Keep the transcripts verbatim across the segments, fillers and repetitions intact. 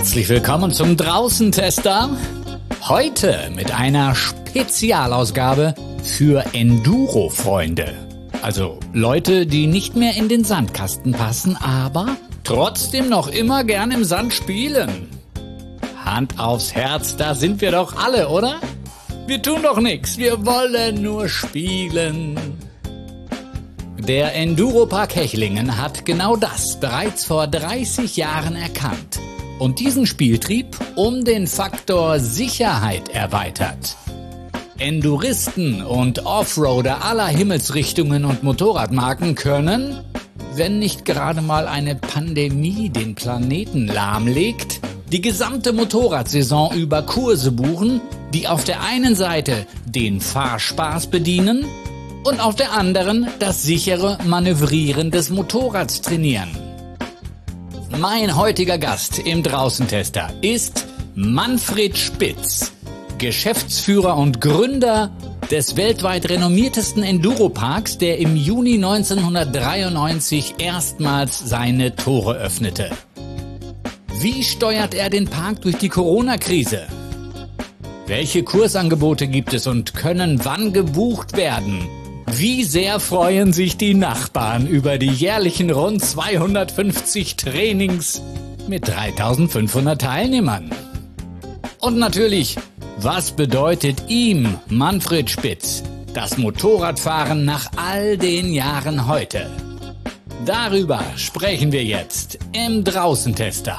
Herzlich willkommen zum Draußen-Tester. Heute mit einer Spezialausgabe für Enduro-Freunde. Also Leute, die nicht mehr in den Sandkasten passen, aber trotzdem noch immer gern im Sand spielen. Hand aufs Herz, da sind wir doch alle, oder? Wir tun doch nichts, wir wollen nur spielen. Der Enduropark Hechlingen hat genau das bereits vor dreißig Jahren erkannt und diesen Spieltrieb um den Faktor Sicherheit erweitert. Enduristen und Offroader aller Himmelsrichtungen und Motorradmarken können, wenn nicht gerade mal eine Pandemie den Planeten lahmlegt, die gesamte Motorradsaison über Kurse buchen, die auf der einen Seite den Fahrspaß bedienen und auf der anderen das sichere Manövrieren des Motorrads trainieren. Mein heutiger Gast im Draußen-Tester ist Manfred Spitz, Geschäftsführer und Gründer des weltweit renommiertesten Enduroparks, der im Juni neunzehnhundertdreiundneunzig erstmals seine Tore öffnete. Wie steuert er den Park durch die Corona-Krise? Welche Kursangebote gibt es und können wann gebucht werden? Wie sehr freuen sich die Nachbarn über die jährlichen rund zweihundertfünfzig Trainings mit dreitausendfünfhundert Teilnehmern? Und natürlich, was bedeutet ihm, Manfred Spitz, das Motorradfahren nach all den Jahren heute? Darüber sprechen wir jetzt im Draußen-Tester.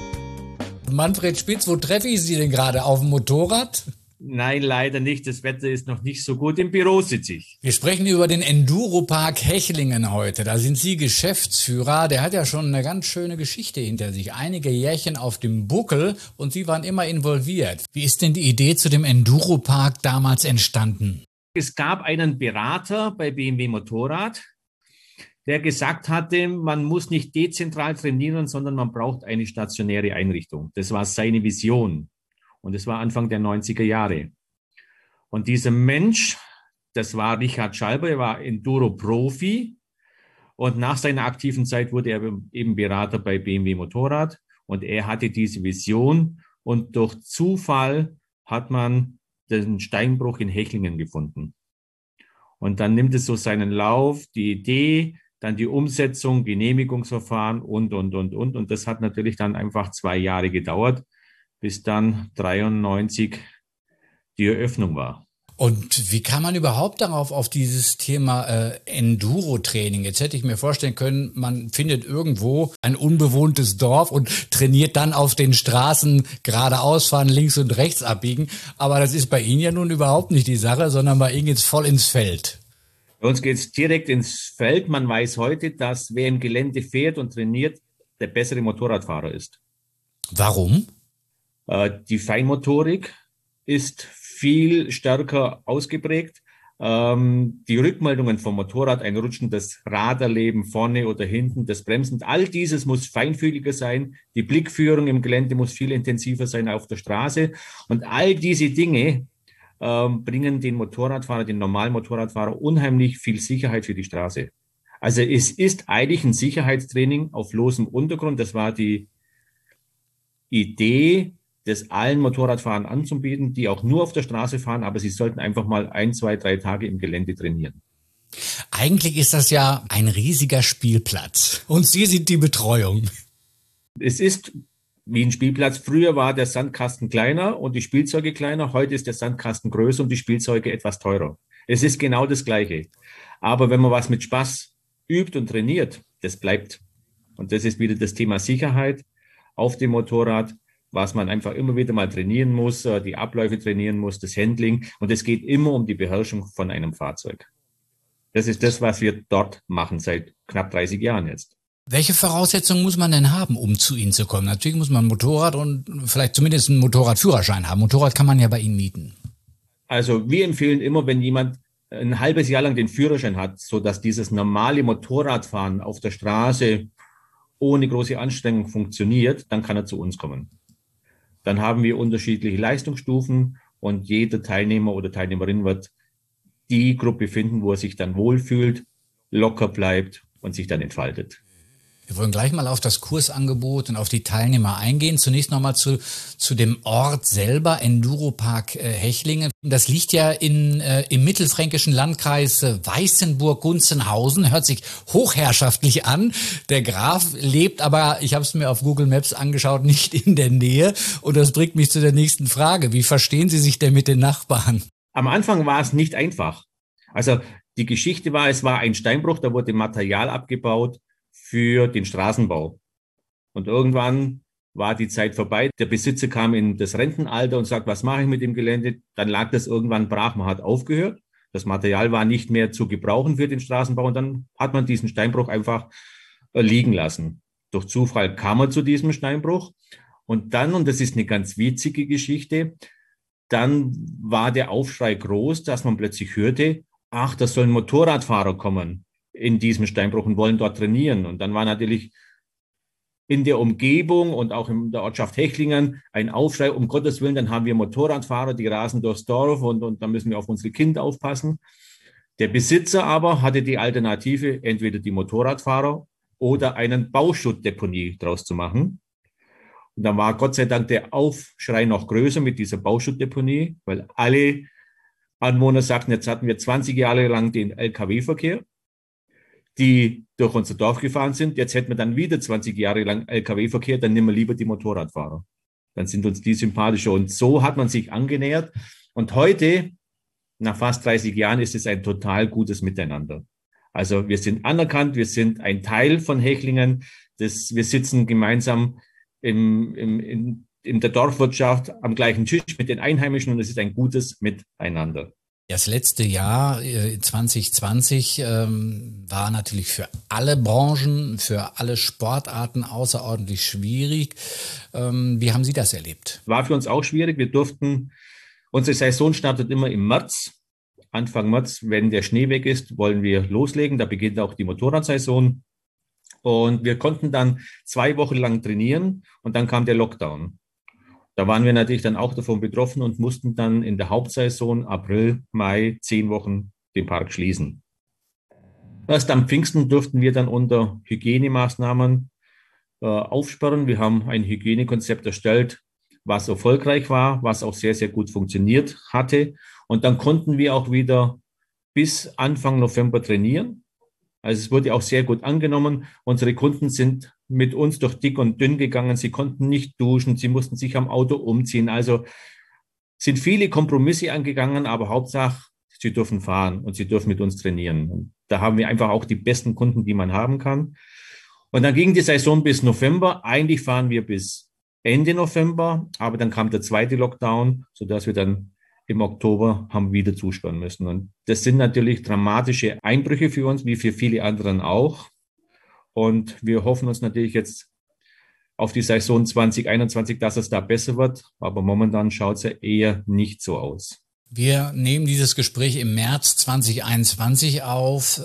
Manfred Spitz, wo treffe ich Sie denn gerade? Auf dem Motorrad? Nein, leider nicht. Das Wetter ist noch nicht so gut. Im Büro sitze ich. Wir sprechen über den Enduropark Hechlingen heute. Da sind Sie Geschäftsführer. Der hat ja schon eine ganz schöne Geschichte hinter sich. Einige Jährchen auf dem Buckel und Sie waren immer involviert. Wie ist denn die Idee zu dem Enduropark damals entstanden? Es gab einen Berater bei B M W Motorrad, der gesagt hatte, man muss nicht dezentral trainieren, sondern man braucht eine stationäre Einrichtung. Das war seine Vision. Und es war Anfang der neunziger Jahre. Und dieser Mensch, das war Richard Schalber, er war Enduro-Profi. Und nach seiner aktiven Zeit wurde er eben Berater bei B M W Motorrad. Und er hatte diese Vision. Und durch Zufall hat man den Steinbruch in Hechlingen gefunden. Und dann nimmt es so seinen Lauf, die Idee, dann die Umsetzung, Genehmigungsverfahren und, und, und, und. Und das hat natürlich dann einfach zwei Jahre gedauert, bis dann dreiundneunzig die Eröffnung war. Und wie kann man überhaupt darauf, auf dieses Thema äh, Enduro-Training? Jetzt hätte ich mir vorstellen können, man findet irgendwo ein unbewohntes Dorf und trainiert dann auf den Straßen geradeaus fahren, links und rechts abbiegen. Aber das ist bei Ihnen ja nun überhaupt nicht die Sache, sondern bei Ihnen geht's voll ins Feld. Bei uns geht's direkt ins Feld. Man weiß heute, dass wer im Gelände fährt und trainiert, der bessere Motorradfahrer ist. Warum? Die Feinmotorik ist viel stärker ausgeprägt. Die Rückmeldungen vom Motorrad, ein rutschendes Raderleben vorne oder hinten, das Bremsen, all dieses muss feinfühliger sein. Die Blickführung im Gelände muss viel intensiver sein auf der Straße. Und all diese Dinge ähm, bringen den Motorradfahrer, den normalen Motorradfahrer unheimlich viel Sicherheit für die Straße. Also es ist eigentlich ein Sicherheitstraining auf losem Untergrund. Das war die Idee, das allen Motorradfahrern anzubieten, die auch nur auf der Straße fahren, aber sie sollten einfach mal ein, zwei, drei Tage im Gelände trainieren. Eigentlich ist das ja ein riesiger Spielplatz und Sie sind die Betreuung. Es ist wie ein Spielplatz. Früher war der Sandkasten kleiner und die Spielzeuge kleiner. Heute ist der Sandkasten größer und die Spielzeuge etwas teurer. Es ist genau das Gleiche. Aber wenn man was mit Spaß übt und trainiert, das bleibt. Und das ist wieder das Thema Sicherheit auf dem Motorrad, was man einfach immer wieder mal trainieren muss, die Abläufe trainieren muss, das Handling. Und es geht immer um die Beherrschung von einem Fahrzeug. Das ist das, was wir dort machen seit knapp dreißig Jahren jetzt. Welche Voraussetzungen muss man denn haben, um zu Ihnen zu kommen? Natürlich muss man ein Motorrad und vielleicht zumindest einen Motorradführerschein haben. Motorrad kann man ja bei Ihnen mieten. Also wir empfehlen immer, wenn jemand ein halbes Jahr lang den Führerschein hat, so dass dieses normale Motorradfahren auf der Straße ohne große Anstrengung funktioniert, dann kann er zu uns kommen. Dann haben wir unterschiedliche Leistungsstufen und jeder Teilnehmer oder Teilnehmerin wird die Gruppe finden, wo er sich dann wohlfühlt, locker bleibt und sich dann entfaltet. Wir wollen gleich mal auf das Kursangebot und auf die Teilnehmer eingehen. Zunächst nochmal zu, zu dem Ort selber, Enduropark äh, Hechlingen. Das liegt ja in, äh, im mittelfränkischen Landkreis äh, Weißenburg-Gunzenhausen. Hört sich hochherrschaftlich an. Der Graf lebt aber, ich habe es mir auf Google Maps angeschaut, nicht in der Nähe. Und das bringt mich zu der nächsten Frage. Wie verstehen Sie sich denn mit den Nachbarn? Am Anfang war es nicht einfach. Also die Geschichte war, es war ein Steinbruch, da wurde Material abgebaut für den Straßenbau. Und irgendwann war die Zeit vorbei. Der Besitzer kam in das Rentenalter und sagt, was mache ich mit dem Gelände? Dann lag das irgendwann brach. Man hat aufgehört. Das Material war nicht mehr zu gebrauchen für den Straßenbau. Und dann hat man diesen Steinbruch einfach liegen lassen. Durch Zufall kam er zu diesem Steinbruch. Und dann, und das ist eine ganz witzige Geschichte, dann war der Aufschrei groß, dass man plötzlich hörte, ach, da sollen Motorradfahrer kommen in diesem Steinbruch und wollen dort trainieren. Und dann war natürlich in der Umgebung und auch in der Ortschaft Hechlingen ein Aufschrei, um Gottes Willen, dann haben wir Motorradfahrer, die rasen durchs Dorf und, und dann müssen wir auf unsere Kinder aufpassen. Der Besitzer aber hatte die Alternative, entweder die Motorradfahrer oder einen Bauschuttdeponie draus zu machen. Und dann war Gott sei Dank der Aufschrei noch größer mit dieser Bauschuttdeponie, weil alle Anwohner sagten, jetzt hatten wir zwanzig Jahre lang den L K W-Verkehr, die durch unser Dorf gefahren sind. Jetzt hätten wir dann wieder zwanzig Jahre lang L K W-Verkehr, dann nehmen wir lieber die Motorradfahrer. Dann sind uns die sympathischer. Und so hat man sich angenähert. Und heute, nach fast dreißig Jahren, ist es ein total gutes Miteinander. Also wir sind anerkannt, wir sind ein Teil von Hechlingen. Das, wir sitzen gemeinsam im, im, in, in der Dorfwirtschaft am gleichen Tisch mit den Einheimischen und es ist ein gutes Miteinander. Das letzte Jahr zwanzig zwanzig ähm, war natürlich für alle Branchen, für alle Sportarten außerordentlich schwierig. Ähm, wie haben Sie das erlebt? War für uns auch schwierig. Wir durften, unsere Saison startet immer im März. Anfang März, wenn der Schnee weg ist, wollen wir loslegen. Da beginnt auch die Motorradsaison. Und wir konnten dann zwei Wochen lang trainieren und dann kam der Lockdown. Da waren wir natürlich dann auch davon betroffen und mussten dann in der Hauptsaison April, Mai, zehn Wochen den Park schließen. Erst am Pfingsten durften wir dann unter Hygienemaßnahmen äh, aufsperren. Wir haben ein Hygienekonzept erstellt, was erfolgreich war, was auch sehr, sehr gut funktioniert hatte. Und dann konnten wir auch wieder bis Anfang November trainieren. Also es wurde auch sehr gut angenommen. Unsere Kunden sind mit uns durch dick und dünn gegangen. Sie konnten nicht duschen, sie mussten sich am Auto umziehen. Also sind viele Kompromisse angegangen, aber Hauptsache, sie dürfen fahren und sie dürfen mit uns trainieren. Und da haben wir einfach auch die besten Kunden, die man haben kann. Und dann ging die Saison bis November. Eigentlich fahren wir bis Ende November, aber dann kam der zweite Lockdown, sodass wir dann im Oktober haben wieder zusperren müssen. Und das sind natürlich dramatische Einbrüche für uns, wie für viele anderen auch. Und wir hoffen uns natürlich jetzt auf die Saison zwanzig einundzwanzig, dass es da besser wird. Aber momentan schaut es ja eher nicht so aus. Wir nehmen dieses Gespräch im März zwanzig einundzwanzig auf.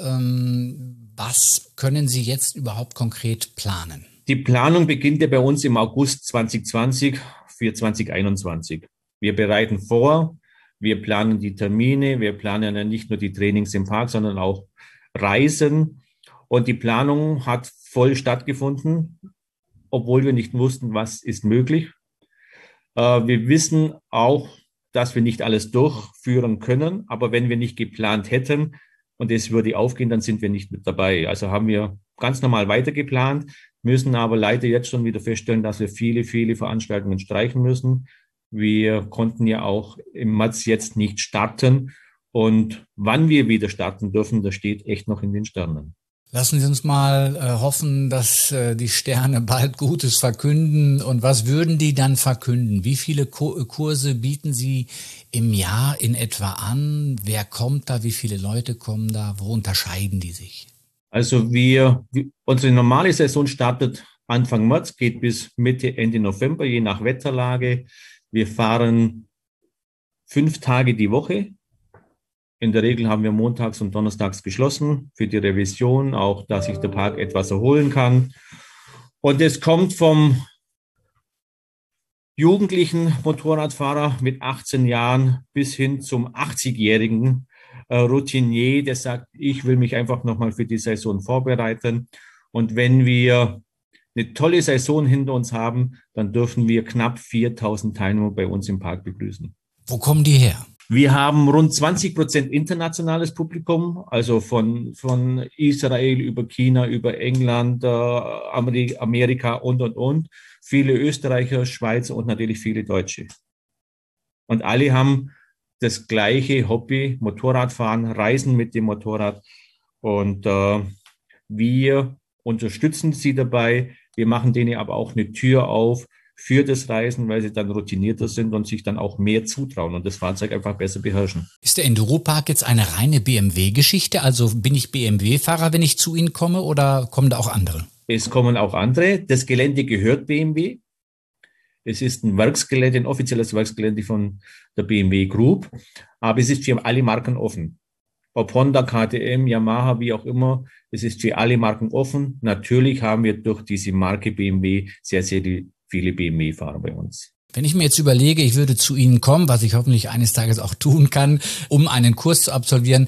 Was können Sie jetzt überhaupt konkret planen? Die Planung beginnt ja bei uns im August zwanzig zwanzig für zwanzig einundzwanzig. Wir bereiten vor, wir planen die Termine, wir planen ja nicht nur die Trainings im Park, sondern auch Reisen. Und die Planung hat voll stattgefunden, obwohl wir nicht wussten, was ist möglich. Wir wissen auch, dass wir nicht alles durchführen können, aber wenn wir nicht geplant hätten und es würde aufgehen, dann sind wir nicht mit dabei. Also haben wir ganz normal weitergeplant, müssen aber leider jetzt schon wieder feststellen, dass wir viele, viele Veranstaltungen streichen müssen. Wir konnten ja auch im März jetzt nicht starten und wann wir wieder starten dürfen, das steht echt noch in den Sternen. Lassen Sie uns mal äh, hoffen, dass äh, die Sterne bald Gutes verkünden. Und was würden die dann verkünden? Wie viele Ko- Kurse bieten Sie im Jahr in etwa an? Wer kommt da? Wie viele Leute kommen da? Wo unterscheiden die sich? Also wir, unsere normale Saison startet Anfang März, geht bis Mitte, Ende November, je nach Wetterlage. Wir fahren fünf Tage die Woche. In der Regel haben wir montags und donnerstags geschlossen für die Revision, auch dass sich der Park etwas erholen kann. Und es kommt vom jugendlichen Motorradfahrer mit achtzehn Jahren bis hin zum achtzigjährigen äh, Routinier, der sagt, ich will mich einfach nochmal für die Saison vorbereiten. Und wenn wir eine tolle Saison hinter uns haben, dann dürfen wir knapp viertausend Teilnehmer bei uns im Park begrüßen. Wo kommen die her? Wir haben rund zwanzig Prozent internationales Publikum, also von, von Israel über China, über England, äh, Amerika und, und, und. Viele Österreicher, Schweizer und natürlich viele Deutsche. Und alle haben das gleiche Hobby, Motorradfahren, Reisen mit dem Motorrad. Und äh, wir unterstützen sie dabei. Wir machen denen aber auch eine Tür auf für das Reisen, weil sie dann routinierter sind und sich dann auch mehr zutrauen und das Fahrzeug einfach besser beherrschen. Ist der Enduro-Park jetzt eine reine B M W-Geschichte? Also bin ich B M W-Fahrer, wenn ich zu Ihnen komme, oder kommen da auch andere? Es kommen auch andere. Das Gelände gehört B M W. Es ist ein Werksgelände, ein offizielles Werksgelände von der B M W Group, aber es ist für alle Marken offen. Ob Honda, K T M, Yamaha, wie auch immer, es ist für alle Marken offen. Natürlich haben wir durch diese Marke B M W sehr, sehr viele B M W-Fahrer bei uns. Wenn ich mir jetzt überlege, ich würde zu Ihnen kommen, was ich hoffentlich eines Tages auch tun kann, um einen Kurs zu absolvieren,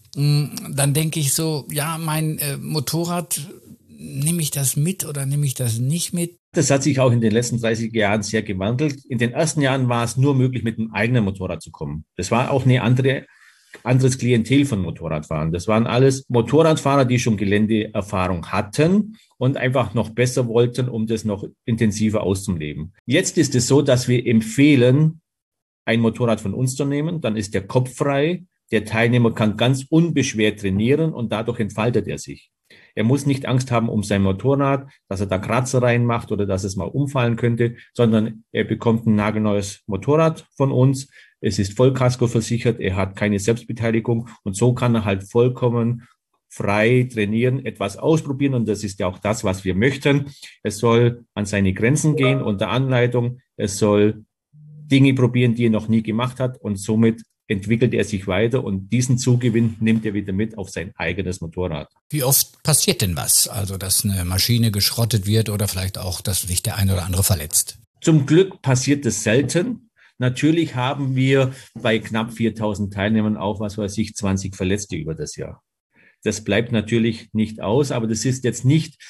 dann denke ich so, ja, mein äh, Motorrad, nehme ich das mit oder nehme ich das nicht mit? Das hat sich auch in den letzten dreißig Jahren sehr gewandelt. In den ersten Jahren war es nur möglich, mit einem eigenen Motorrad zu kommen. Das war auch eine andere anderes Klientel von Motorradfahrern. Das waren alles Motorradfahrer, die schon Geländeerfahrung hatten und einfach noch besser wollten, um das noch intensiver auszuleben. Jetzt ist es so, dass wir empfehlen, ein Motorrad von uns zu nehmen. Dann ist der Kopf frei. Der Teilnehmer kann ganz unbeschwert trainieren und dadurch entfaltet er sich. Er muss nicht Angst haben um sein Motorrad, dass er da Kratzer reinmacht oder dass es mal umfallen könnte, sondern er bekommt ein nagelneues Motorrad von uns. Es ist Vollkasko versichert, er hat keine Selbstbeteiligung und so kann er halt vollkommen frei trainieren, etwas ausprobieren und das ist ja auch das, was wir möchten. Es soll an seine Grenzen gehen unter Anleitung, es soll Dinge probieren, die er noch nie gemacht hat und somit entwickelt er sich weiter und diesen Zugewinn nimmt er wieder mit auf sein eigenes Motorrad. Wie oft passiert denn was? Also, dass eine Maschine geschrottet wird oder vielleicht auch, dass sich der eine oder andere verletzt? Zum Glück passiert es selten. Natürlich haben wir bei knapp viertausend Teilnehmern auch, was weiß ich, zwanzig Verletzte über das Jahr. Das bleibt natürlich nicht aus, aber das ist jetzt nicht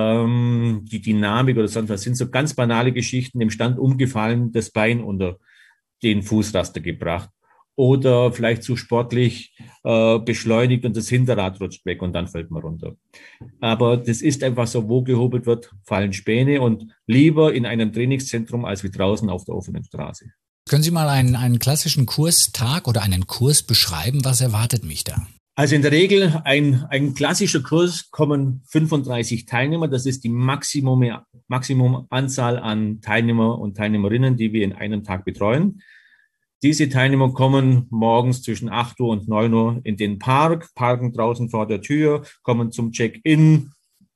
ähm, die Dynamik oder sonst was. Das sind so ganz banale Geschichten, im Stand umgefallen, das Bein unter den Fußraster gebracht. Oder vielleicht zu sportlich äh, beschleunigt und das Hinterrad rutscht weg und dann fällt man runter. Aber das ist einfach so, wo gehobelt wird, fallen Späne und lieber in einem Trainingszentrum als wie draußen auf der offenen Straße. Können Sie mal einen, einen klassischen Kurstag oder einen Kurs beschreiben? Was erwartet mich da? Also in der Regel ein, ein klassischer Kurs kommen fünfunddreißig Teilnehmer. Das ist die Maximum, Maximumanzahl an Teilnehmer und Teilnehmerinnen, die wir in einem Tag betreuen. Diese Teilnehmer kommen morgens zwischen acht Uhr und neun Uhr in den Park, parken draußen vor der Tür, kommen zum Check-in.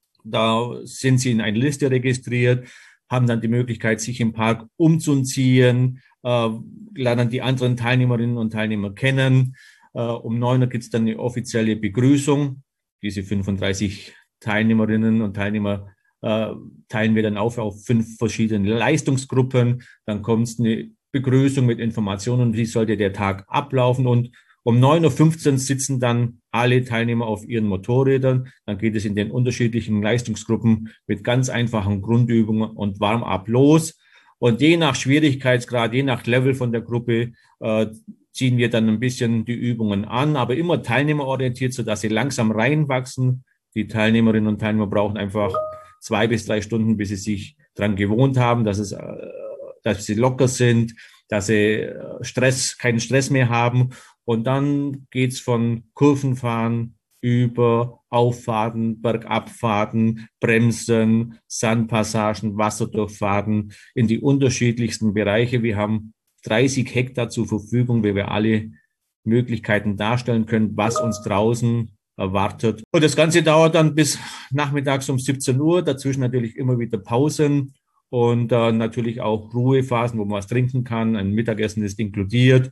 Da sind sie in eine Liste registriert, haben dann die Möglichkeit, sich im Park umzuziehen, äh, lernen die anderen Teilnehmerinnen und Teilnehmer kennen. Äh, um neun Uhr gibt es dann eine offizielle Begrüßung. Diese fünfunddreißig Teilnehmerinnen und Teilnehmer äh, teilen wir dann auf auf fünf verschiedene Leistungsgruppen. Dann kommt es eine Begrüßung mit Informationen, wie sollte der Tag ablaufen und um neun Uhr fünfzehn sitzen dann alle Teilnehmer auf ihren Motorrädern. Dann geht es in den unterschiedlichen Leistungsgruppen mit ganz einfachen Grundübungen und Warm-up los. Und je nach Schwierigkeitsgrad, je nach Level von der Gruppe äh, ziehen wir dann ein bisschen die Übungen an, aber immer teilnehmerorientiert, sodass sie langsam reinwachsen. Die Teilnehmerinnen und Teilnehmer brauchen einfach zwei bis drei Stunden, bis sie sich dran gewohnt haben, dass es äh, dass sie locker sind, dass sie Stress, keinen Stress mehr haben. Und dann geht's von Kurvenfahren über Auffahrten, Bergabfahrten, Bremsen, Sandpassagen, Wasserdurchfahrten in die unterschiedlichsten Bereiche. Wir haben dreißig Hektar zur Verfügung, wo wir alle Möglichkeiten darstellen können, was uns draußen erwartet. Und das Ganze dauert dann bis nachmittags um siebzehn Uhr. Dazwischen natürlich immer wieder Pausen. Und äh, natürlich auch Ruhephasen, wo man was trinken kann. Ein Mittagessen ist inkludiert.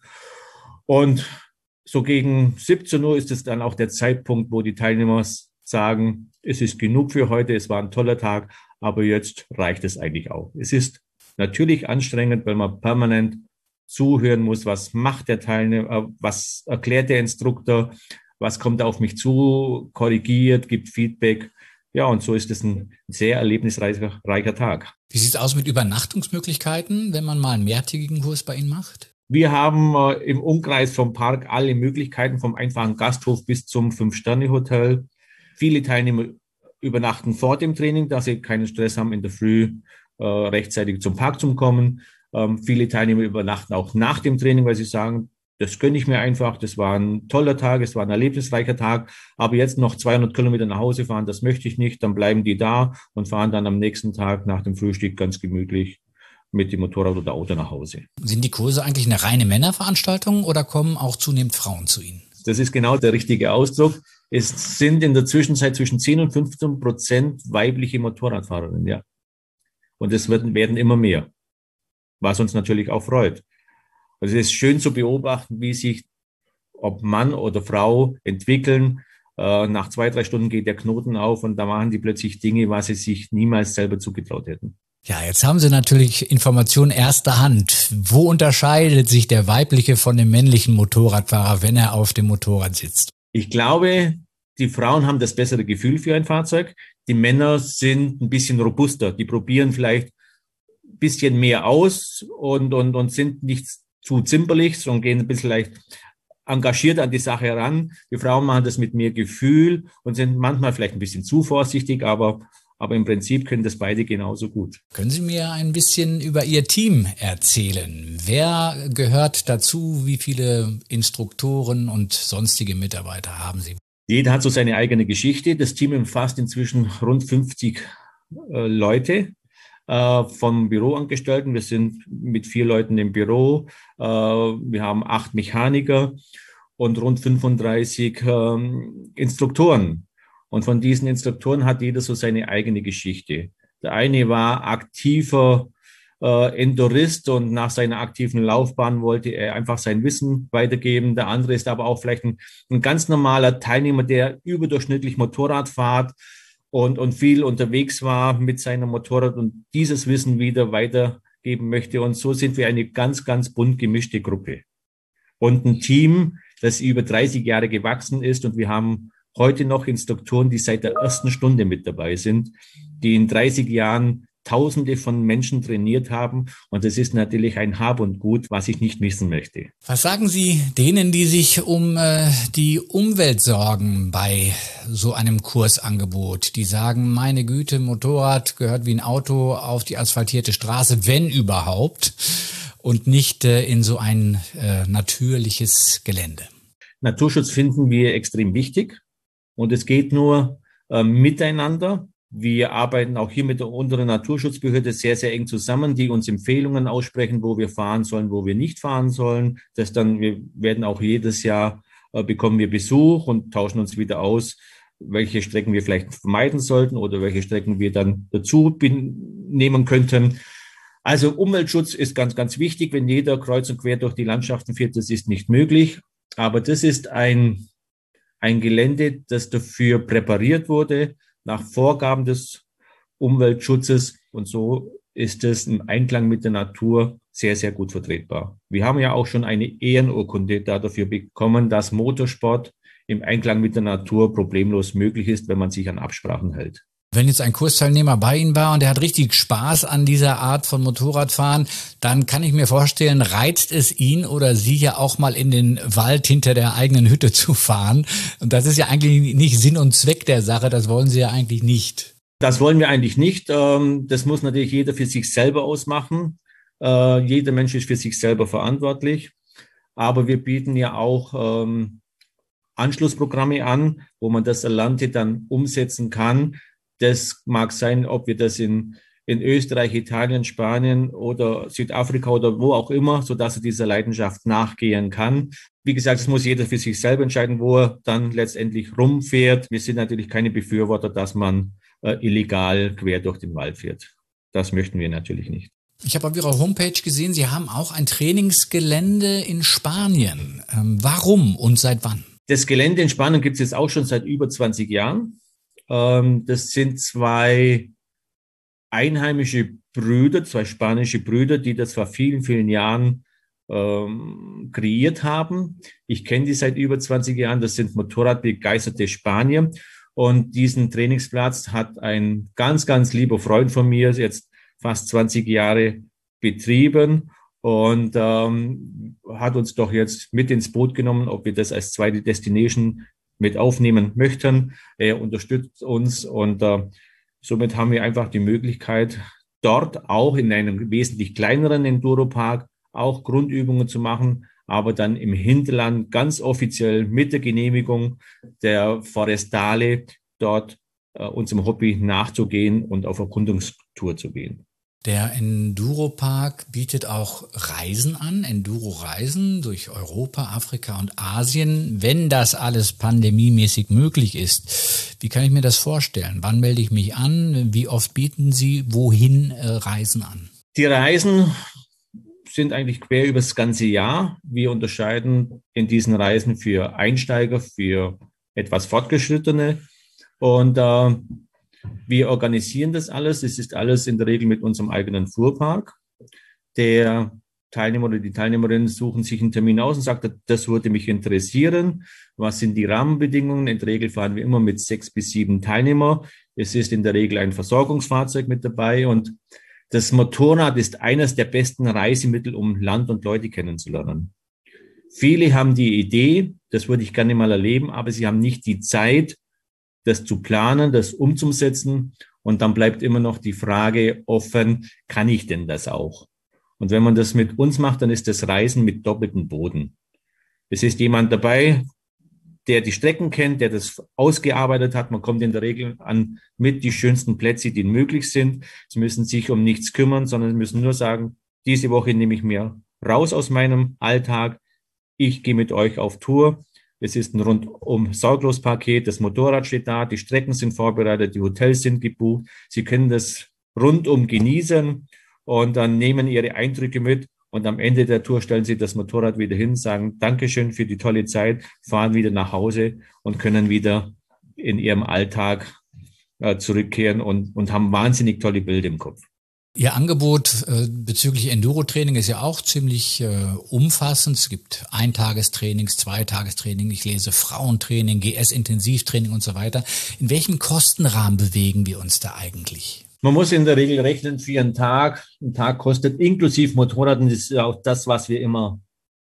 Und so gegen siebzehn Uhr ist es dann auch der Zeitpunkt, wo die Teilnehmer sagen, es ist genug für heute, es war ein toller Tag, aber jetzt reicht es eigentlich auch. Es ist natürlich anstrengend, weil man permanent zuhören muss, was macht der Teilnehmer, was erklärt der Instruktor, was kommt auf mich zu, korrigiert, gibt Feedback. Ja, und so ist es ein sehr erlebnisreicher reicher Tag. Wie sieht es aus mit Übernachtungsmöglichkeiten, wenn man mal einen mehrtägigen Kurs bei Ihnen macht? Wir haben äh, im Umkreis vom Park alle Möglichkeiten, vom einfachen Gasthof bis zum Fünf-Sterne-Hotel. Viele Teilnehmer übernachten vor dem Training, dass sie keinen Stress haben, in der Früh äh, rechtzeitig zum Park zu kommen. Ähm, viele Teilnehmer übernachten auch nach dem Training, weil sie sagen, das gönne ich mir einfach, das war ein toller Tag, es war ein erlebnisreicher Tag, aber jetzt noch zweihundert Kilometer nach Hause fahren, das möchte ich nicht. Dann bleiben die da und fahren dann am nächsten Tag nach dem Frühstück ganz gemütlich mit dem Motorrad oder Auto nach Hause. Sind die Kurse eigentlich eine reine Männerveranstaltung oder kommen auch zunehmend Frauen zu Ihnen? Das ist genau der richtige Ausdruck. Es sind in der Zwischenzeit zwischen zehn und fünfzehn Prozent weibliche Motorradfahrerinnen, ja. Und es werden, werden immer mehr, was uns natürlich auch freut. Also es ist schön zu beobachten, wie sich, ob Mann oder Frau, entwickeln. Äh, nach zwei, drei Stunden geht der Knoten auf und da machen die plötzlich Dinge, was sie sich niemals selber zugetraut hätten. Ja, jetzt haben Sie natürlich Informationen erster Hand. Wo unterscheidet sich der weibliche von dem männlichen Motorradfahrer, wenn er auf dem Motorrad sitzt? Ich glaube, die Frauen haben das bessere Gefühl für ein Fahrzeug. Die Männer sind ein bisschen robuster. Die probieren vielleicht ein bisschen mehr aus und, und, und sind nicht zu zimperlich, sondern gehen ein bisschen leicht engagiert an die Sache heran. Die Frauen machen das mit mehr Gefühl und sind manchmal vielleicht ein bisschen zu vorsichtig, aber, aber im Prinzip können das beide genauso gut. Können Sie mir ein bisschen über Ihr Team erzählen? Wer gehört dazu? Wie viele Instruktoren und sonstige Mitarbeiter haben Sie? Jeder hat so seine eigene Geschichte. Das Team umfasst inzwischen rund fünfzig äh, Leute. Von Büroangestellten. Wir sind mit vier Leuten im Büro. Wir haben acht Mechaniker und rund fünfunddreißig Instruktoren. Und von diesen Instruktoren hat jeder so seine eigene Geschichte. Der eine war aktiver Endurist und nach seiner aktiven Laufbahn wollte er einfach sein Wissen weitergeben. Der andere ist aber auch vielleicht ein, ein ganz normaler Teilnehmer, der überdurchschnittlich Motorrad fährt und, und viel unterwegs war mit seinem Motorrad und dieses Wissen wieder weitergeben möchte. Und so sind wir eine ganz, ganz bunt gemischte Gruppe. Und ein Team, das über dreißig Jahre gewachsen ist. Und wir haben heute noch Instruktoren, die seit der ersten Stunde mit dabei sind, die in dreißig Jahren Tausende von Menschen trainiert haben. Und das ist natürlich ein Hab und Gut, was ich nicht missen möchte. Was sagen Sie denen, die sich um äh, die Umwelt sorgen bei so einem Kursangebot? Die sagen, meine Güte, Motorrad gehört wie ein Auto auf die asphaltierte Straße, wenn überhaupt, und nicht äh, in so ein äh, natürliches Gelände. Naturschutz finden wir extrem wichtig. Und es geht nur äh, miteinander. Wir arbeiten auch hier mit der unteren Naturschutzbehörde sehr, sehr eng zusammen, die uns Empfehlungen aussprechen, wo wir fahren sollen, wo wir nicht fahren sollen. Das dann, wir werden auch jedes Jahr, äh, bekommen wir Besuch und tauschen uns wieder aus, welche Strecken wir vielleicht vermeiden sollten oder welche Strecken wir dann dazu nehmen könnten. Also Umweltschutz ist ganz, ganz wichtig. Wenn jeder kreuz und quer durch die Landschaften fährt, das ist nicht möglich. Aber das ist ein, ein Gelände, das dafür präpariert wurde, nach Vorgaben des Umweltschutzes. Und so ist es im Einklang mit der Natur sehr, sehr gut vertretbar. Wir haben ja auch schon eine Ehrenurkunde dafür bekommen, dass Motorsport im Einklang mit der Natur problemlos möglich ist, wenn man sich an Absprachen hält. Wenn jetzt ein Kursteilnehmer bei Ihnen war und der hat richtig Spaß an dieser Art von Motorradfahren, dann kann ich mir vorstellen, reizt es ihn oder sie ja auch mal in den Wald hinter der eigenen Hütte zu fahren. Und das ist ja eigentlich nicht Sinn und Zweck der Sache, das wollen Sie ja eigentlich nicht. Das wollen wir eigentlich nicht. Das muss natürlich jeder für sich selber ausmachen. Jeder Mensch ist für sich selber verantwortlich. Aber wir bieten ja auch Anschlussprogramme an, wo man das Erlernte dann umsetzen kann. Das mag sein, ob wir das in, in Österreich, Italien, Spanien oder Südafrika oder wo auch immer, sodass er dieser Leidenschaft nachgehen kann. Wie gesagt, das muss jeder für sich selber entscheiden, wo er dann letztendlich rumfährt. Wir sind natürlich keine Befürworter, dass man äh, illegal quer durch den Wald fährt. Das möchten wir natürlich nicht. Ich habe auf Ihrer Homepage gesehen, Sie haben auch ein Trainingsgelände in Spanien. Ähm, warum und seit wann? Das Gelände in Spanien gibt es jetzt auch schon seit über zwanzig Jahren. Das sind zwei einheimische Brüder, zwei spanische Brüder, die das vor vielen, vielen Jahren ähm, kreiert haben. Ich kenne die seit über zwanzig Jahren. Das sind motorradbegeisterte Spanier. Und diesen Trainingsplatz hat ein ganz, ganz lieber Freund von mir jetzt fast zwanzig Jahre betrieben und ähm, hat uns doch jetzt mit ins Boot genommen, ob wir das als zweite Destination mit aufnehmen möchten. Er unterstützt uns und äh, somit haben wir einfach die Möglichkeit, dort auch in einem wesentlich kleineren Enduropark auch Grundübungen zu machen, aber dann im Hinterland ganz offiziell mit der Genehmigung der Forestale dort äh, unserem Hobby nachzugehen und auf Erkundungstour zu gehen. Der Enduropark bietet auch Reisen an, Enduro-Reisen durch Europa, Afrika und Asien, wenn das alles pandemiemäßig möglich ist. Wie kann ich mir das vorstellen? Wann melde ich mich an? Wie oft bieten Sie wohin äh, Reisen an? Die Reisen sind eigentlich quer über das ganze Jahr. Wir unterscheiden in diesen Reisen für Einsteiger, für etwas Fortgeschrittene und äh, wir organisieren das alles. Es ist alles in der Regel mit unserem eigenen Fuhrpark. Der Teilnehmer oder die Teilnehmerinnen suchen sich einen Termin aus und sagen, das würde mich interessieren. Was sind die Rahmenbedingungen? In der Regel fahren wir immer mit sechs bis sieben Teilnehmer. Es ist in der Regel ein Versorgungsfahrzeug mit dabei und das Motorrad ist eines der besten Reisemittel, um Land und Leute kennenzulernen. Viele haben die Idee, das würde ich gerne mal erleben, aber sie haben nicht die Zeit, das zu planen, das umzusetzen. Und dann bleibt immer noch die Frage offen, kann ich denn das auch? Und wenn man das mit uns macht, dann ist das Reisen mit doppeltem Boden. Es ist jemand dabei, der die Strecken kennt, der das ausgearbeitet hat. Man kommt in der Regel an mit die schönsten Plätze, die möglich sind. Sie müssen sich um nichts kümmern, sondern sie müssen nur sagen, diese Woche nehme ich mir raus aus meinem Alltag. Ich gehe mit euch auf Tour. Es ist ein rundum sorglos Paket. Das Motorrad steht da, die Strecken sind vorbereitet, die Hotels sind gebucht. Sie können das rundum genießen und dann nehmen Ihre Eindrücke mit. Und am Ende der Tour stellen Sie das Motorrad wieder hin, sagen Dankeschön für die tolle Zeit, fahren wieder nach Hause und können wieder in Ihrem Alltag äh, zurückkehren und, und haben wahnsinnig tolle Bilder im Kopf. Ihr Angebot äh, bezüglich Enduro-Training ist ja auch ziemlich äh, umfassend. Es gibt Eintagestrainings, Zweitagestraining, ich lese Frauentraining, G S-Intensivtraining und so weiter. In welchem Kostenrahmen bewegen wir uns da eigentlich? Man muss in der Regel rechnen für einen Tag. Ein Tag kostet inklusive Motorrad, und das ist ja auch das, was wir immer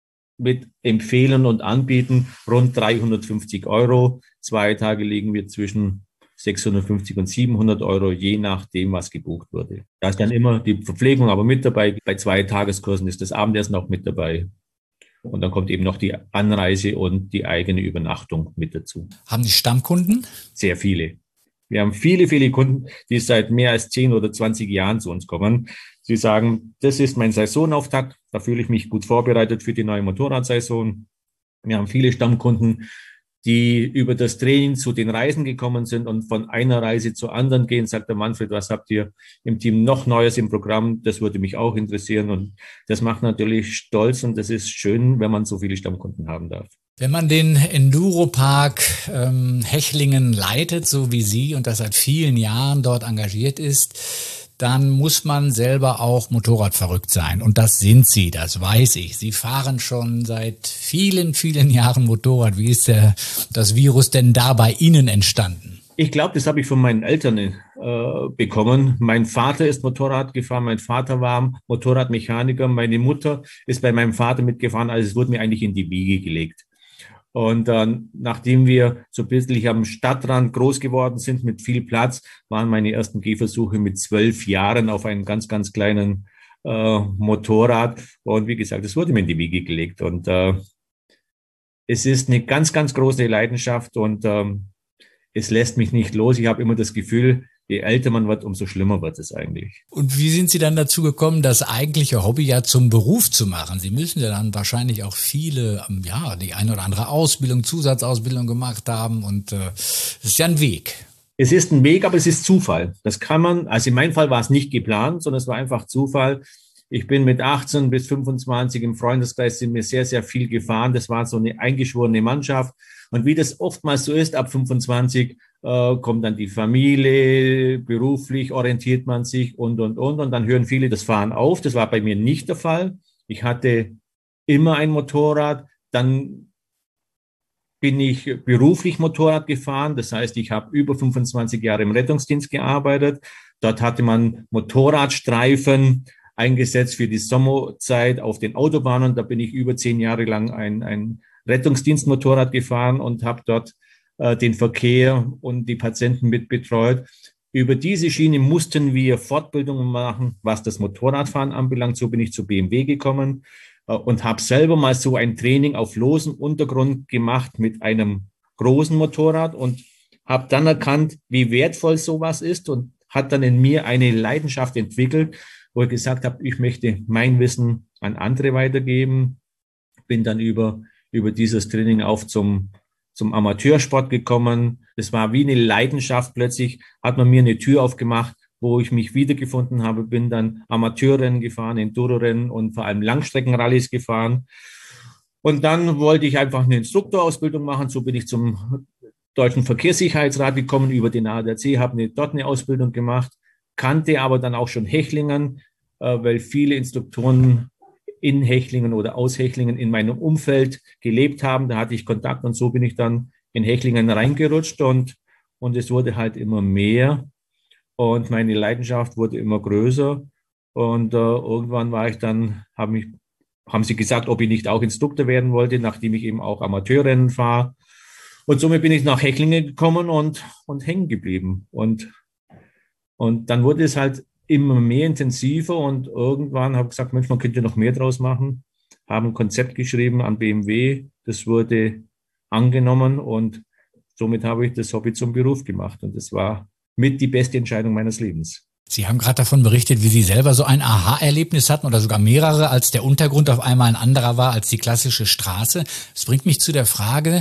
mit empfehlen und anbieten, rund dreihundertfünfzig Euro. Zwei Tage liegen wir zwischen sechshundertfünfzig und siebenhundert Euro, je nachdem, was gebucht wurde. Da ist dann immer die Verpflegung aber mit dabei. Bei zwei Tageskursen ist das Abendessen auch mit dabei. Und dann kommt eben noch die Anreise und die eigene Übernachtung mit dazu. Haben Sie Stammkunden? Sehr viele. Wir haben viele, viele Kunden, die seit mehr als zehn oder zwanzig Jahren zu uns kommen. Sie sagen, das ist mein Saisonauftakt. Da fühle ich mich gut vorbereitet für die neue Motorradsaison. Wir haben viele Stammkunden, die über das Training zu den Reisen gekommen sind und von einer Reise zur anderen gehen, sagt der Manfred, was habt ihr im Team noch Neues im Programm? Das würde mich auch interessieren und das macht natürlich stolz und das ist schön, wenn man so viele Stammkunden haben darf. Wenn man den Enduropark ähm, Hechlingen leitet, so wie Sie und das seit vielen Jahren dort engagiert ist, dann muss man selber auch Motorradverrückt sein. Und das sind Sie, das weiß ich. Sie fahren schon seit vielen, vielen Jahren Motorrad. Wie ist der, das Virus denn da bei Ihnen entstanden? Ich glaube, das habe ich von meinen Eltern äh, bekommen. Mein Vater ist Motorrad gefahren, mein Vater war Motorradmechaniker, meine Mutter ist bei meinem Vater mitgefahren, also es wurde mir eigentlich in die Wiege gelegt. Und dann, nachdem wir so ein bisschen am Stadtrand groß geworden sind mit viel Platz, waren meine ersten Gehversuche mit zwölf Jahren auf einem ganz, ganz kleinen äh, Motorrad. Und wie gesagt, es wurde mir in die Wiege gelegt. Und äh, es ist eine ganz, ganz große Leidenschaft und ähm, es lässt mich nicht los. Ich habe immer das Gefühl, je älter man wird, umso schlimmer wird es eigentlich. Und wie sind Sie dann dazu gekommen, das eigentliche Hobby ja zum Beruf zu machen? Sie müssen ja dann wahrscheinlich auch viele, ja, die eine oder andere Ausbildung, Zusatzausbildung gemacht haben und äh, es ist ja ein Weg. Es ist ein Weg, aber es ist Zufall. Das kann man, also in meinem Fall war es nicht geplant, sondern es war einfach Zufall. Ich bin mit achtzehn bis fünfundzwanzig im Freundeskreis, sind mir sehr, sehr viel gefahren. Das war so eine eingeschworene Mannschaft. Und wie das oftmals so ist, ab fünfundzwanzig äh, kommt dann die Familie, beruflich orientiert man sich und, und, und. Und dann hören viele das Fahren auf. Das war bei mir nicht der Fall. Ich hatte immer ein Motorrad. Dann bin ich beruflich Motorrad gefahren. Das heißt, ich habe über fünfundzwanzig Jahre im Rettungsdienst gearbeitet. Dort hatte man Motorradstreifen eingesetzt für die Sommerzeit auf den Autobahnen. Da bin ich über zehn Jahre lang ein, ein Rettungsdienstmotorrad gefahren und habe dort äh, den Verkehr und die Patienten mit betreut. Über diese Schiene mussten wir Fortbildungen machen, was das Motorradfahren anbelangt. So bin ich zu B M W gekommen äh, und habe selber mal so ein Training auf losem Untergrund gemacht mit einem großen Motorrad und habe dann erkannt, wie wertvoll sowas ist und hat dann in mir eine Leidenschaft entwickelt, wo ich gesagt habe, ich möchte mein Wissen an andere weitergeben. Bin dann über, über dieses Training auf zum, zum Amateursport gekommen. Das war wie eine Leidenschaft. Plötzlich hat man mir eine Tür aufgemacht, wo ich mich wiedergefunden habe. Bin dann Amateurrennen gefahren, Enduro-Rennen und vor allem Langstreckenrallyes gefahren. Und dann wollte ich einfach eine Instruktorausbildung machen. So bin ich zum Deutschen Verkehrssicherheitsrat gekommen über den A D A C, habe eine, dort eine Ausbildung gemacht, kannte aber dann auch schon Hechlingen, äh, weil viele Instruktoren in Hechlingen oder aus Hechlingen in meinem Umfeld gelebt haben. Da hatte ich Kontakt und so bin ich dann in Hechlingen reingerutscht und, und es wurde halt immer mehr und meine Leidenschaft wurde immer größer und äh, irgendwann war ich dann, hab mich, haben sie gesagt, ob ich nicht auch Instruktor werden wollte, nachdem ich eben auch Amateurrennen fahre. Und somit bin ich nach Hechlingen gekommen und, und hängen geblieben. Und, und dann wurde es halt immer mehr intensiver und irgendwann habe ich gesagt, Mensch, man könnte noch mehr draus machen. Haben ein Konzept geschrieben an B M W. Das wurde angenommen und somit habe ich das Hobby zum Beruf gemacht. Und das war mit die beste Entscheidung meines Lebens. Sie haben gerade davon berichtet, wie Sie selber so ein Aha-Erlebnis hatten oder sogar mehrere, als der Untergrund auf einmal ein anderer war als die klassische Straße. Das bringt mich zu der Frage,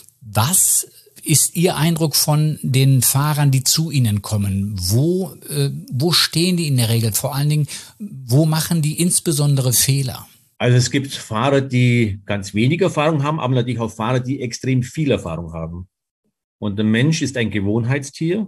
was ist Ihr Eindruck von den Fahrern, die zu Ihnen kommen? Wo, äh, wo stehen die in der Regel? Vor allen Dingen, wo machen die insbesondere Fehler? Also es gibt Fahrer, die ganz wenig Erfahrung haben, aber natürlich auch Fahrer, die extrem viel Erfahrung haben. Und der Mensch ist ein Gewohnheitstier.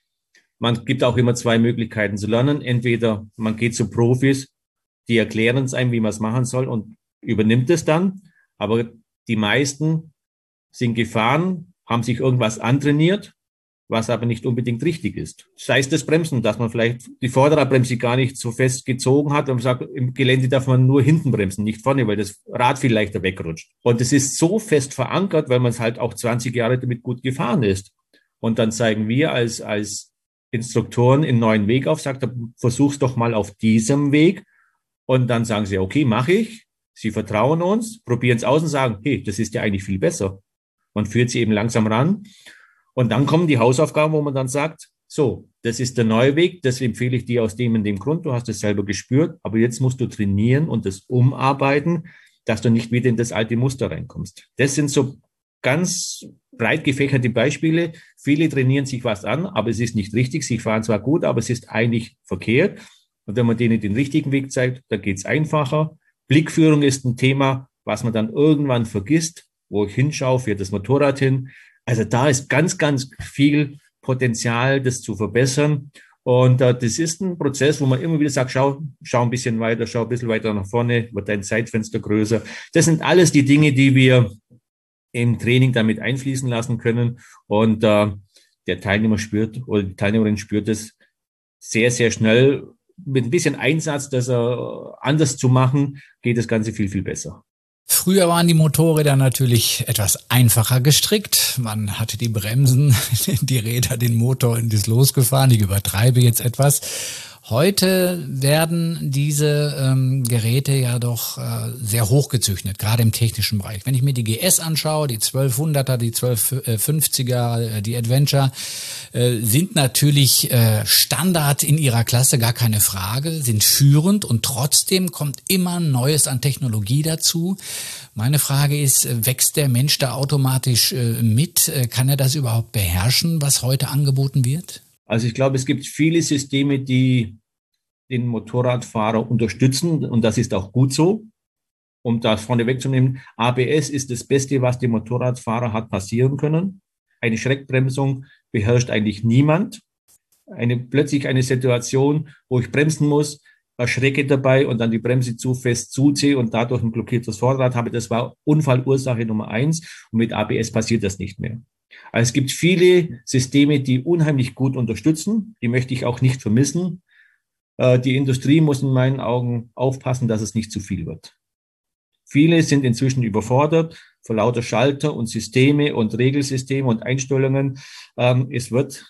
Man gibt auch immer zwei Möglichkeiten zu lernen. Entweder man geht zu Profis, die erklären es einem, wie man es machen soll und übernimmt es dann. Aber die meisten sind gefahren, haben sich irgendwas antrainiert, was aber nicht unbedingt richtig ist. Sei es das Bremsen, dass man vielleicht die Vorderradbremse gar nicht so fest gezogen hat und man sagt, im Gelände darf man nur hinten bremsen, nicht vorne, weil das Rad viel leichter wegrutscht. Und es ist so fest verankert, weil man es halt auch zwanzig Jahre damit gut gefahren ist. Und dann zeigen wir als, als Instruktoren einen neuen Weg auf, sagt, versuch's doch mal auf diesem Weg. Und dann sagen sie, okay, mache ich. Sie vertrauen uns, probieren es aus und sagen, hey, das ist ja eigentlich viel besser. Man führt sie eben langsam ran. Und dann kommen die Hausaufgaben, wo man dann sagt, so, das ist der neue Weg, das empfehle ich dir aus dem und dem Grund, du hast es selber gespürt, aber jetzt musst du trainieren und das umarbeiten, dass du nicht wieder in das alte Muster reinkommst. Das sind so ganz breit gefächerte Beispiele. Viele trainieren sich was an, aber es ist nicht richtig. Sie fahren zwar gut, aber es ist eigentlich verkehrt. Und wenn man denen den richtigen Weg zeigt, dann geht es einfacher. Blickführung ist ein Thema, was man dann irgendwann vergisst, wo ich hinschaue, fährt das Motorrad hin. Also da ist ganz, ganz viel Potenzial, das zu verbessern. Und äh, das ist ein Prozess, wo man immer wieder sagt, schau, schau ein bisschen weiter, schau ein bisschen weiter nach vorne, wird dein Zeitfenster größer. Das sind alles die Dinge, die wir im Training damit einfließen lassen können. Und äh, der Teilnehmer spürt oder die Teilnehmerin spürt es sehr, sehr schnell. Mit ein bisschen Einsatz, das äh, anders zu machen, geht das Ganze viel, viel besser. Früher waren die Motorräder natürlich etwas einfacher gestrickt. Man hatte die Bremsen, die Räder, den Motor in das Los gefahren. Ich übertreibe jetzt etwas. Heute werden diese ähm, Geräte ja doch äh, sehr hochgezüchtet, gerade im technischen Bereich. Wenn ich mir die G S anschaue, die zwölfhunderter, die zwölfhundertfünfziger, die Adventure, äh, sind natürlich äh, Standard in ihrer Klasse, gar keine Frage, sind führend und trotzdem kommt immer Neues an Technologie dazu. Meine Frage ist, wächst der Mensch da automatisch äh, mit? Kann er das überhaupt beherrschen, was heute angeboten wird? Also ich glaube, es gibt viele Systeme, die den Motorradfahrer unterstützen und das ist auch gut so. Um das vorne wegzunehmen, A B S ist das Beste, was dem Motorradfahrer hat passieren können. Eine Schreckbremsung beherrscht eigentlich niemand. Eine, plötzlich eine Situation, wo ich bremsen muss, erschrecke dabei und dann die Bremse zu fest zuziehe und dadurch ein blockiertes Vorderrad habe. Das war Unfallursache Nummer eins und mit A B S passiert das nicht mehr. Also es gibt viele Systeme, die unheimlich gut unterstützen. Die möchte ich auch nicht vermissen. Die Industrie muss in meinen Augen aufpassen, dass es nicht zu viel wird. Viele sind inzwischen überfordert vor lauter Schalter und Systeme und Regelsysteme und Einstellungen. Es wird,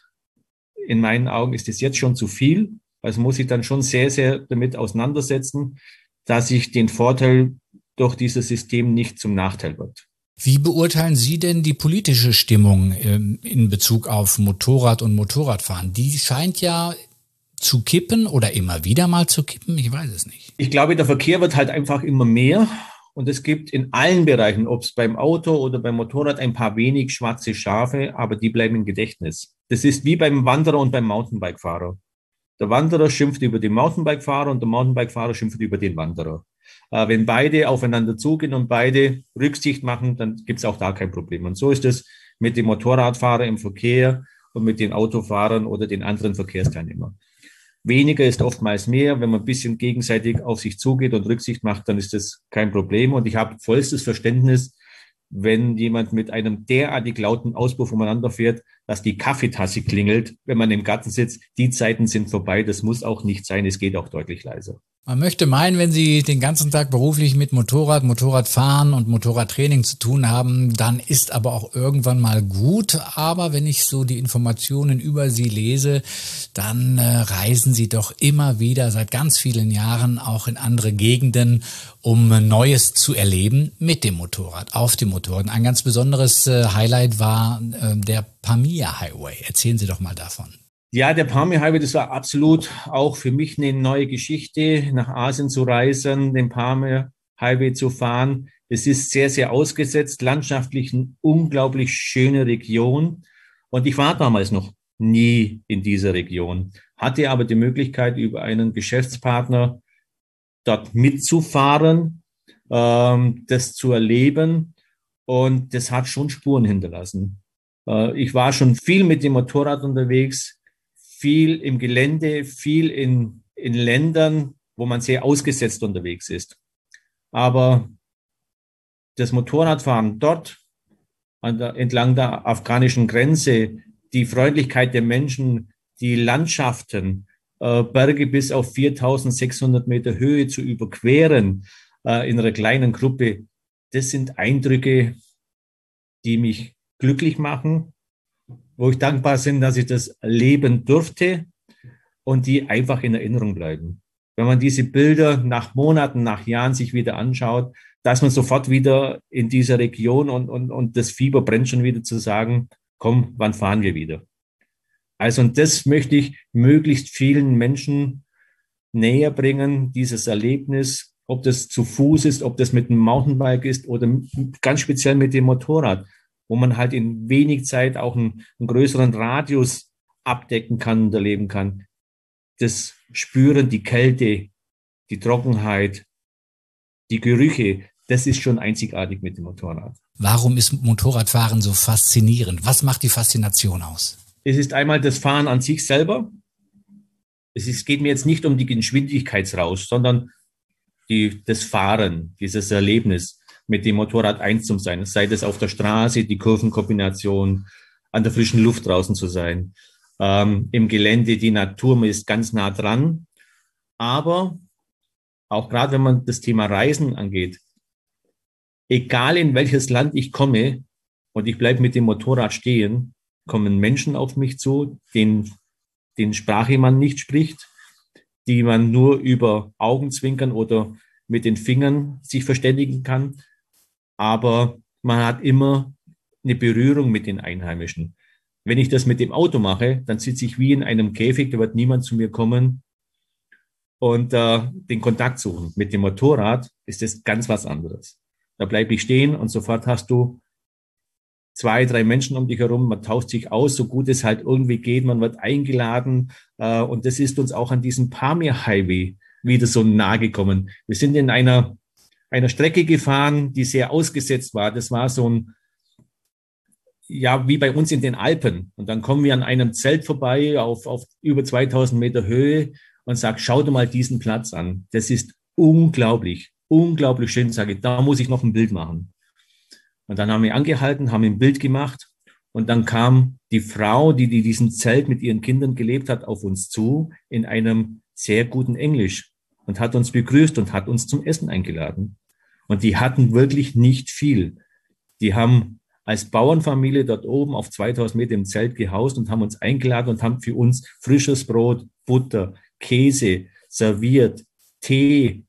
in meinen Augen ist es jetzt schon zu viel. Also muss ich dann schon sehr, sehr damit auseinandersetzen, dass ich den Vorteil durch dieses System nicht zum Nachteil wird. Wie beurteilen Sie denn die politische Stimmung in Bezug auf Motorrad und Motorradfahren? Die scheint ja zu kippen oder immer wieder mal zu kippen, ich weiß es nicht. Ich glaube, der Verkehr wird halt einfach immer mehr und es gibt in allen Bereichen, ob es beim Auto oder beim Motorrad, ein paar wenig schwarze Schafe, aber die bleiben im Gedächtnis. Das ist wie beim Wanderer und beim Mountainbike-Fahrer. Der Wanderer schimpft über den Mountainbike-Fahrer und der Mountainbike-Fahrer schimpft über den Wanderer. Äh, wenn beide aufeinander zugehen und beide Rücksicht machen, dann gibt es auch da kein Problem. Und so ist es mit dem Motorradfahrer im Verkehr und mit den Autofahrern oder den anderen Verkehrsteilnehmern. Weniger ist oftmals mehr. Wenn man ein bisschen gegenseitig auf sich zugeht und Rücksicht macht, dann ist das kein Problem. Und ich habe vollstes Verständnis, wenn jemand mit einem derartig lauten Auspuff umeinander fährt, dass die Kaffeetasse klingelt, wenn man im Garten sitzt. Die Zeiten sind vorbei. Das muss auch nicht sein. Es geht auch deutlich leiser. Man möchte meinen, wenn Sie den ganzen Tag beruflich mit Motorrad, Motorradfahren und Motorradtraining zu tun haben, dann ist aber auch irgendwann mal gut. Aber wenn ich so die Informationen über Sie lese, dann äh, reisen Sie doch immer wieder seit ganz vielen Jahren auch in andere Gegenden, um Neues zu erleben mit dem Motorrad, auf dem Motorrad. Ein ganz besonderes äh, Highlight war äh, der Pamir Highway. Erzählen Sie doch mal davon. Ja, der Pamir Highway, das war absolut auch für mich eine neue Geschichte, nach Asien zu reisen, den Pamir Highway zu fahren. Es ist sehr, sehr ausgesetzt, landschaftlich eine unglaublich schöne Region. Und ich war damals noch nie in dieser Region, hatte aber die Möglichkeit, über einen Geschäftspartner dort mitzufahren, ähm, das zu erleben. Und das hat schon Spuren hinterlassen. Äh, ich war schon viel mit dem Motorrad unterwegs, viel im Gelände, viel in, in Ländern, wo man sehr ausgesetzt unterwegs ist. Aber das Motorradfahren dort an der, entlang der afghanischen Grenze, die Freundlichkeit der Menschen, die Landschaften, äh, Berge bis auf viertausendsechshundert Meter Höhe zu überqueren äh, in einer kleinen Gruppe, das sind Eindrücke, die mich glücklich machen, wo ich dankbar bin, dass ich das erleben durfte und die einfach in Erinnerung bleiben. Wenn man diese Bilder nach Monaten, nach Jahren sich wieder anschaut, dass man sofort wieder in dieser Region und, und, und das Fieber brennt schon wieder zu sagen, komm, wann fahren wir wieder? Also und das möchte ich möglichst vielen Menschen näher bringen, dieses Erlebnis, ob das zu Fuß ist, ob das mit dem Mountainbike ist oder ganz speziell mit dem Motorrad, wo man halt in wenig Zeit auch einen, einen größeren Radius abdecken kann und erleben kann. Das Spüren, die Kälte, die Trockenheit, die Gerüche, das ist schon einzigartig mit dem Motorrad. Warum ist Motorradfahren so faszinierend? Was macht die Faszination aus? Es ist einmal das Fahren an sich selber. Es ist, geht mir jetzt nicht um die Geschwindigkeitsrausch, sondern die, das Fahren, dieses Erlebnis, mit dem Motorrad eins zu sein, sei das auf der Straße, die Kurvenkombination, an der frischen Luft draußen zu sein, ähm, im Gelände, die Natur, man ist ganz nah dran. Aber auch gerade wenn man das Thema Reisen angeht, egal in welches Land ich komme und ich bleibe mit dem Motorrad stehen, kommen Menschen auf mich zu, den, den Sprache man nicht spricht, die man nur über Augenzwinkern oder mit den Fingern sich verständigen kann. Aber man hat immer eine Berührung mit den Einheimischen. Wenn ich das mit dem Auto mache, dann sitze ich wie in einem Käfig, da wird niemand zu mir kommen und äh, den Kontakt suchen. Mit dem Motorrad ist das ganz was anderes. Da bleibe ich stehen und sofort hast du zwei, drei Menschen um dich herum, man tauscht sich aus, so gut es halt irgendwie geht, man wird eingeladen äh, und das ist uns auch an diesem Pamir Highway wieder so nahe gekommen. Wir sind in einer einer Strecke gefahren, die sehr ausgesetzt war. Das war so ein, ja, wie bei uns in den Alpen. Und dann kommen wir an einem Zelt vorbei auf, auf über zweitausend Meter Höhe und sagt, schau dir mal diesen Platz an. Das ist unglaublich, unglaublich schön. Sage ich, da muss ich noch ein Bild machen. Und dann haben wir angehalten, haben ein Bild gemacht. Und dann kam die Frau, die, die diesen Zelt mit ihren Kindern gelebt hat, auf uns zu in einem sehr guten Englisch und hat uns begrüßt und hat uns zum Essen eingeladen. Und die hatten wirklich nicht viel. Die haben als Bauernfamilie dort oben auf zweitausend Meter im Zelt gehaust und haben uns eingeladen und haben für uns frisches Brot, Butter, Käse serviert, Tee.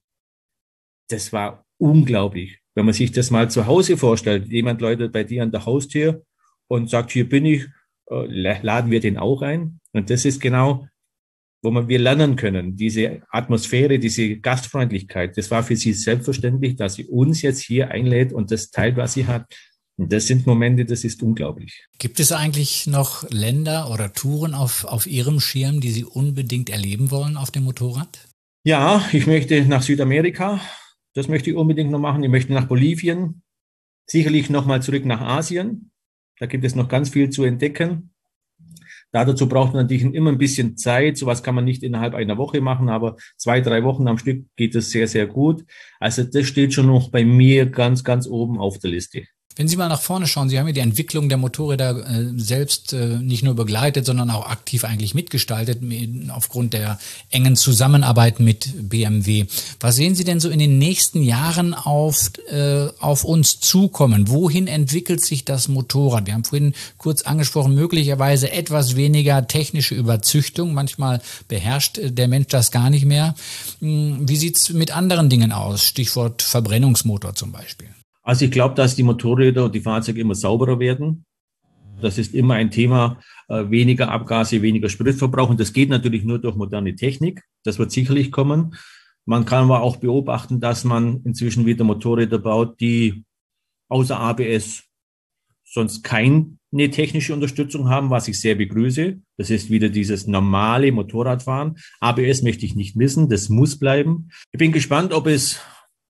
Das war unglaublich. Wenn man sich das mal zu Hause vorstellt, jemand läutet bei dir an der Haustür und sagt, hier bin ich, äh, laden wir den auch ein. Und das ist genau, wo man, wir lernen können, diese Atmosphäre, diese Gastfreundlichkeit. Das war für sie selbstverständlich, dass sie uns jetzt hier einlädt und das teilt, was sie hat. Und das sind Momente, das ist unglaublich. Gibt es eigentlich noch Länder oder Touren auf, auf Ihrem Schirm, die Sie unbedingt erleben wollen auf dem Motorrad? Ja, ich möchte nach Südamerika. Das möchte ich unbedingt noch machen. Ich möchte nach Bolivien. Sicherlich noch mal zurück nach Asien. Da gibt es noch ganz viel zu entdecken. Da dazu braucht man natürlich immer ein bisschen Zeit. Sowas kann man nicht innerhalb einer Woche machen, aber zwei, drei Wochen am Stück geht es sehr, sehr gut. Also das steht schon noch bei mir ganz, ganz oben auf der Liste. Wenn Sie mal nach vorne schauen, Sie haben ja die Entwicklung der Motorräder äh, selbst äh, nicht nur begleitet, sondern auch aktiv eigentlich mitgestaltet mit, aufgrund der engen Zusammenarbeit mit B M W. Was sehen Sie denn so in den nächsten Jahren auf, äh, auf uns zukommen? Wohin entwickelt sich das Motorrad? Wir haben vorhin kurz angesprochen, möglicherweise etwas weniger technische Überzüchtung. Manchmal beherrscht der Mensch das gar nicht mehr. Wie sieht's mit anderen Dingen aus? Stichwort Verbrennungsmotor zum Beispiel. Also ich glaube, dass die Motorräder und die Fahrzeuge immer sauberer werden. Das ist immer ein Thema, äh, weniger Abgase, weniger Spritverbrauch. Und das geht natürlich nur durch moderne Technik. Das wird sicherlich kommen. Man kann aber auch beobachten, dass man inzwischen wieder Motorräder baut, die außer A B S sonst keine technische Unterstützung haben, was ich sehr begrüße. Das ist wieder dieses normale Motorradfahren. A B S möchte ich nicht missen. Das muss bleiben. Ich bin gespannt, ob es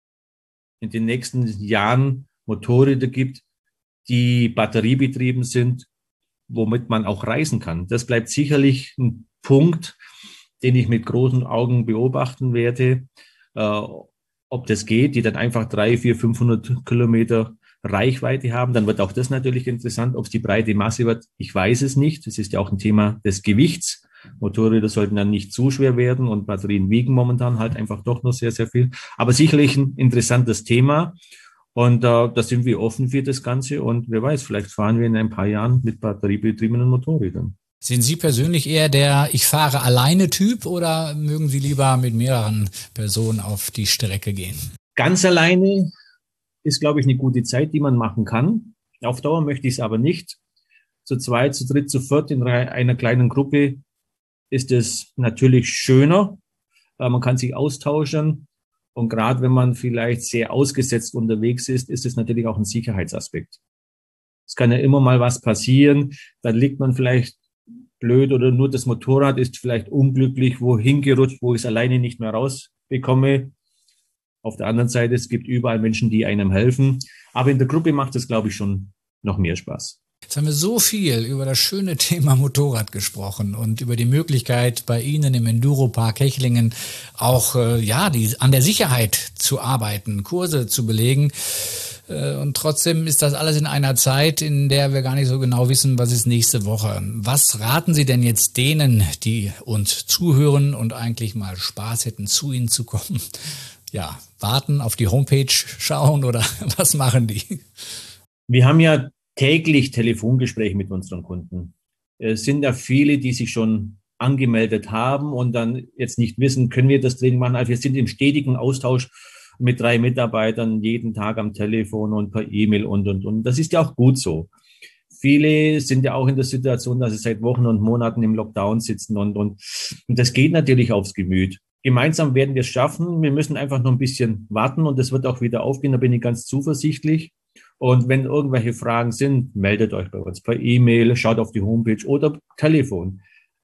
in den nächsten Jahren Motorräder gibt, die batteriebetrieben sind, womit man auch reisen kann. Das bleibt sicherlich ein Punkt, den ich mit großen Augen beobachten werde, äh, ob das geht, die dann einfach drei, vier, fünfhundert Kilometer Reichweite haben. Dann wird auch das natürlich interessant, ob es die breite Masse wird. Ich weiß es nicht. Das ist ja auch ein Thema des Gewichts. Motorräder sollten dann nicht zu schwer werden und Batterien wiegen momentan halt einfach doch noch sehr, sehr viel. Aber sicherlich ein interessantes Thema und äh, da sind wir offen für das Ganze und wer weiß, vielleicht fahren wir in ein paar Jahren mit batteriebetriebenen Motorrädern. Sind Sie persönlich eher der Ich fahre alleine Typ oder mögen Sie lieber mit mehreren Personen auf die Strecke gehen? Ganz alleine ist, glaube ich, eine gute Zeit, die man machen kann. Auf Dauer möchte ich es aber nicht. Zu zweit, zu dritt, zu viert in einer kleinen Gruppe ist es natürlich schöner. Man kann sich austauschen. Und gerade wenn man vielleicht sehr ausgesetzt unterwegs ist, ist es natürlich auch ein Sicherheitsaspekt. Es kann ja immer mal was passieren. Dann liegt man vielleicht blöd oder nur das Motorrad ist vielleicht unglücklich wohin gerutscht, wo ich es alleine nicht mehr rausbekomme. Auf der anderen Seite, es gibt überall Menschen, die einem helfen. Aber in der Gruppe macht es, glaube ich, schon noch mehr Spaß. Jetzt haben wir so viel über das schöne Thema Motorrad gesprochen und über die Möglichkeit, bei Ihnen im Enduropark Hechlingen auch äh, ja die, an der Sicherheit zu arbeiten, Kurse zu belegen. Äh, und trotzdem ist das alles in einer Zeit, in der wir gar nicht so genau wissen, was ist nächste Woche. Was raten Sie denn jetzt denen, die uns zuhören und eigentlich mal Spaß hätten, zu Ihnen zu kommen? Ja, warten, auf die Homepage schauen oder was machen die? Wir haben ja täglich Telefongespräche mit unseren Kunden. Es sind ja viele, die sich schon angemeldet haben und dann jetzt nicht wissen, können wir das Training machen. Also wir sind im stetigen Austausch mit drei Mitarbeitern jeden Tag am Telefon und per E-Mail und, und, und. Das ist ja auch gut so. Viele sind ja auch in der Situation, dass sie seit Wochen und Monaten im Lockdown sitzen und, und, und das geht natürlich aufs Gemüt. Gemeinsam werden wir es schaffen. Wir müssen einfach noch ein bisschen warten und das wird auch wieder aufgehen. Da bin ich ganz zuversichtlich. Und wenn irgendwelche Fragen sind, meldet euch bei uns per E-Mail, schaut auf die Homepage oder Telefon.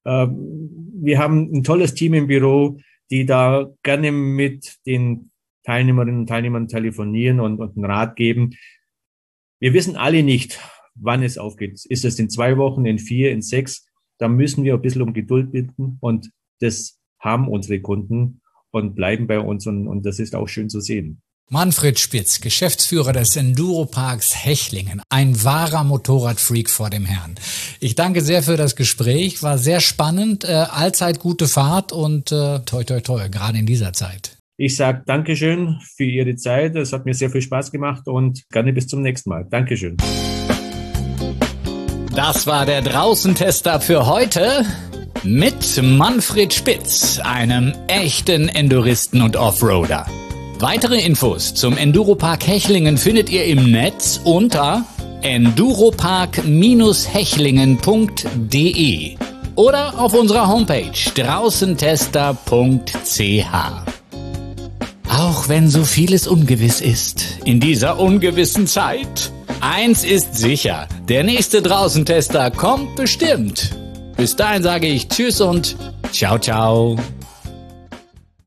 Wir haben ein tolles Team im Büro, die da gerne mit den Teilnehmerinnen und Teilnehmern telefonieren und, und einen Rat geben. Wir wissen alle nicht, wann es aufgeht. Ist es in zwei Wochen, in vier, in sechs? Da müssen wir ein bisschen um Geduld bitten und das haben unsere Kunden und bleiben bei uns und, und das ist auch schön zu sehen. Manfred Spitz, Geschäftsführer des Enduroparks Hechlingen, ein wahrer Motorradfreak vor dem Herrn. Ich danke sehr für das Gespräch, war sehr spannend, äh, allzeit gute Fahrt und äh, toi toi toi, gerade in dieser Zeit. Ich sage Dankeschön für Ihre Zeit, es hat mir sehr viel Spaß gemacht und gerne bis zum nächsten Mal. Dankeschön. Das war der Draußentester für heute mit Manfred Spitz, einem echten Enduristen und Offroader. Weitere Infos zum Enduropark Hechlingen findet ihr im Netz unter enduropark hechlingen punkt de oder auf unserer Homepage draußentester punkt c h. Auch wenn so vieles ungewiss ist in dieser ungewissen Zeit, eins ist sicher, der nächste Draußentester kommt bestimmt. Bis dahin sage ich Tschüss und ciao, ciao.